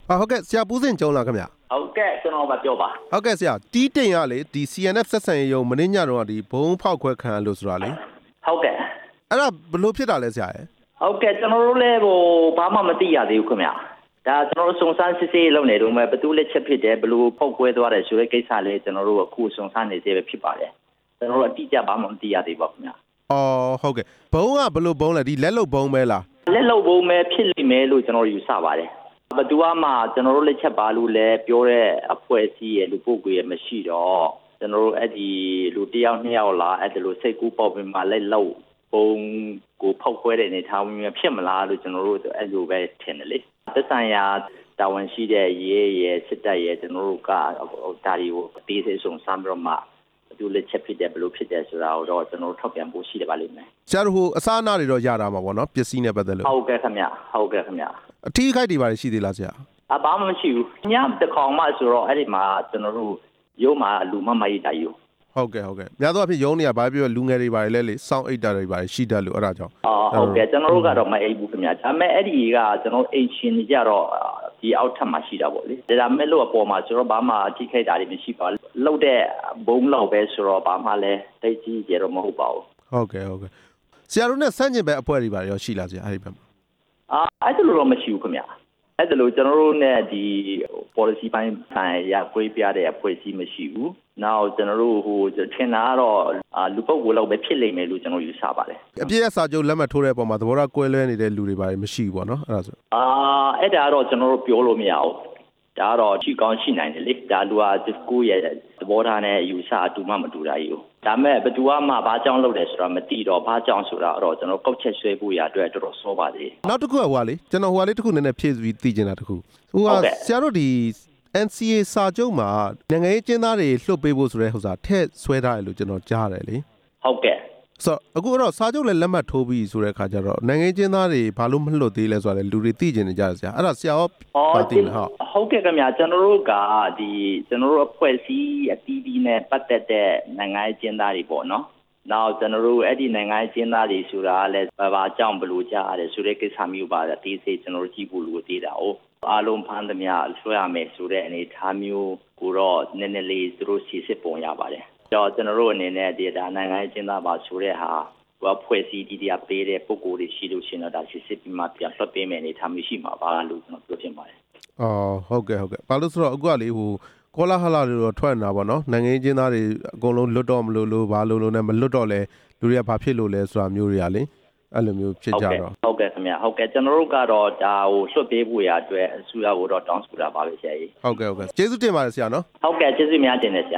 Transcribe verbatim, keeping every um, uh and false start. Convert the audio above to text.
ဟုတ်ကဲ့ဆရာပူးစင်ကျုံလားခင်ဗျဟုတ်ကဲ့ကျွန်တော်ပါပြောပါဟုတ်ကဲ့ဆရာတီးတင်ရလေဒီ C N F ဆက်ဆံရေးရုံမင်းညတော့ဒီဘုံဖောက်ခွဲခံလို့ဆိုတာလေဟုတ်ကဲ့အဲ့ဒါဘလို့ဖြစ်တာလဲဆရာရဲ့ဟုတ်ကဲ့ကျွန်တော်တို့လည်းဟိုဘာမှမသိရသေးဘူးခင်ဗျဒါကျွန်တော်တို့စုံစမ်းစစ်ဆေးလုပ်နေတော့မယ်ဘသူလက်ချက်ဖြစ်တယ်ဘလို့ဖောက်ခွဲသွားတယ်ဆိုတဲ့ကိစ္စလေးကျွန်တော်တို့အခုစုံစမ်းနေသေးပဲဖြစ်ပါတယ်ကျွန်တော်တို့အတိအကျဘာမှမသိရသေးပါခင်ဗျအော်ဟုတ်ကဲ့ဘုံကဘလို့ဘုံလဲဒီလက်လုံဘုံပဲလားလက်လုံဘုံပဲဖြစ်လိမ့်မယ်လို့ကျွန်တော်ယူဆပါတယ်ဘသူမှကျွန်တော်တို့လက်ချက်ပါလို့လဲပြောတဲ့အဖွဲ့အစည်းရဲ့လူပုဂ္ဂိုလ်ရဲ့မရှိတော့ကျွန်တော်တို့အဲ့ဒီလူတယောက်နှစ်ယောက်လားအဲ့ဒါလိုစိတ်ကူးပေါက်ပြီးမှလက်လုံဘုံကိုဖောက်ခွဲတဲ့အနေထားမျိုးဖြစ်မလားလို့ကျွန်တော်တို့အဲ့လိုပဲထင်တယ်လေသက်ဆိုင်ရာတာဝန်ရှိတဲ့ရဲရဲစစ်တပ်ရဲကျွန်တော်တို့ကဒါတွေကိုအသေးစိတ်ဆုံးစမ်းပြီးတော့မှဘယ်လိုလက်ချက်ဖြစ်တယ်ဘယ်လိုဖြစ်တယ်ဆိုတာကိုတော့ကျွန်တော်တို့ထောက်ပြန်ဖို့ရှိတယ်ပါလိမ့်မယ်ဆရာတို့ဟိုအစားအနာတွေတော့ရတာမှာပေါ့နော်ပစ္စည်းနဲ့ပတ်သက်လို့ဟုတ်ကဲ့ခင်ဗျဟုတ်ကဲ့ခင်ဗျအထီးခိုက်တွေပါရှိသေးလားဆရာအဘာမှမရှိဘူးညတကောင်မှဆိုတော့အဲ့ဒီမှာကျွန်တော်တို့ရုံးမှာလူမမကြီးတာယူဟုတ်ကဲ့ဟုတ်ကဲ့များသောအားဖြင့်ရုံးနေရဘာပြောလူငယ်တွေပါလေလေစောင်းအိတ်တာတွေပါရှိတတ်လို့အဲ့ဒါကြောင့်ဟုတ်ကဲ့ကျွန်တော်တို့ကတော့မအိတ်ဘူးခင်ဗျဒါပေမဲ့အဲ့ဒီကကျွန်တော်အိတ်ရှင်ကြီးကြတော့ဒီအောက်ထပ်မှာရှိတာပေါ့လေဒါမဲ့လို့အပေါ်မှာဆိုတော့ဘာမှအထိခိုက်တာတွေမရှိပါဘူးလောက်တဲ့ဘုံလောက်ပဲဆိုတော့ဘာမှလည်းတိတ်ကြီးကြတော့မဟုတ်ပါဘူးဟုတ်ကဲ့ဟုတ်ကဲ့ဆရာတို့နဲ့ဆန့်ကျင်ဘက်အဖွဲ့တွေပါရောရှိလားဆရာအဲ့ဒီဘက်မှာအာအဲ့ဒါလိုတော့မရှိဘူးခင်ဗျအဲ့ဒါလိုကျွန်တော်တို့နဲ့ဒီ policy ပိုင်းဆိုင်ရာကိုပြတဲ့အဖွဲ့အစည်းမရှိဘူးနောက်ကျွန်တော်တို့ဟိုထင်တာကတော့လူပုဂ္ဂိုလ်လောက်ပဲဖြစ်လိမ့်မယ်လို့ကျွန်တော်ယူဆပါတယ်အပြည့်အစာချုပ်လက်မှတ်ထိုးတဲ့အပေါ်မှာသဘောထားကွဲလွဲနေတဲ့လူတွေပါတယ်မရှိဘူးပေါ့နော်အဲ့ဒါဆိုအာအဲ့ဒါတော့ကျွန်တော်တို့ပြောလို့မရဘူးဒါကတော့ရှိကောင်းရှိနိုင်တယ်လေဒါလူဟာကိုယ့်ရဲ့သဘောထားနဲ့ယူဆအတူမှမတူတာကြီးဒါမဲ့ဘယ်သူမှဘာကြောင့်လုပ်တယ်ဆိုတာမသိတော့ဘာကြောင့်ဆိုတာတော့ကျွန်တော်ကောက်ချက်ဆွဲဖို့ရအတွက်တော်တော်စောပါသေးနောက်တစ်ခုကဟိုလေကျွန်တော်ဟိုလေးတစ်ခုနည်းနည်းဖြည့်ပြီးသိချင်တာတစ်ခုဟိုကဆရာတို့ဒီ N C A စာချုပ်မှာနိုင်ငံရေးကျင်းသားတွေလွှတ်ပေးဖို့ဆိုတဲ့ဟိုစားထည့်ဆွဲထားတယ်လို့ကျွန်တော်ကြားတယ်လေဟုတ်ကဲ့ဆိုအခုတော့စာချုပ်လည်းလက်မှတ်ထိုးပြီးဆိုတဲ့အခါကျတော့နိုင်ငံကျင်းသားတွေဘာလို့မလွတ်သေးလဲဆိုတာလေလူတွေသိကျင်နေကြတယ်ဆရာအဲ့ဒါဆရာရောပါသိလားဟုတ်ဟုတ်ကဲ့ခင်ဗျာကျွန်တော်တို့ကဒီကျွန်တော်တို့အဖွဲ့အစည်းအသီးသီးနဲ့ပတ်သက်တဲ့နိုင်ငံကျင်းသားတွေပေါ့နော်နောက်ကျွန်တော်တို့အဲ့ဒီနိုင်ငံကျင်းသားတွေဆိုတာလည်းဘာဘာကြောင့်ဘလို့ကြားရတယ်ဆိုတဲ့ကိစ္စမျိုးပါအသေးစိတ်ကျွန်တော်တို့ကြည့်ဖို့လိုသေးတာ哦အားလုံးဖမ်းသမျှဆွဲရမယ်ဆိုတဲ့အနေအထားမျိုးကိုတော့နည်းနည်းလေးသူတို့စီစစ်ပုံရပါတယ်တော့ကျွန်တော်တို့အနေနဲ့ဒီဒါနိုင်ငံကျင်းသားပါဆိုတဲ့ဟာဘာဖွဲ့စည်းဒီတရားပေးတဲ့ပုံကိုယ်တွေရှိလို့ရှိရင်တော့ဒါစစ်စစ်ပြီးမှပြန်လွှတ်ပေးမယ်အနေအထားမျိုးရှိမှာပါလို့ကျွန်တော်ပြောချင်ပါတယ်အော်ဟုတ်ကဲ့ဟုတ်ကဲ့ဘာလို့ဆိုတော့အခုကလေဟိုကောလာဟလာတွေတော့ထွက်နေတာပေါ့နော်နိုင်ငံကျင်းသားတွေအကုန်လုံးလွတ်တော့မလို့လို့ဘာလို့လို့နဲ့မလွတ်တော့လဲလူတွေကဘာဖြစ်လို့လဲဆိုတာမျိုးတွေကလေအဲ့လိုမျိုးဖြစ်ကြတော့ဟုတ်ကဲ့ခင်ဗျဟုတ်ကဲ့ကျွန်တော်တို့ကတော့ဒါဟိုလွှတ်ပေးဖို့ရအတွက်အစိုးရကိုတော့တောင်းဆိုတာပါပဲဆရာကြီးဟုတ်ကဲ့ဟုတ်ကဲ့ကျေးဇူးတင်ပါတယ်ဆရာနော်ဟုတ်ကဲ့ကျေးဇူးများတင်တယ်ဆရာ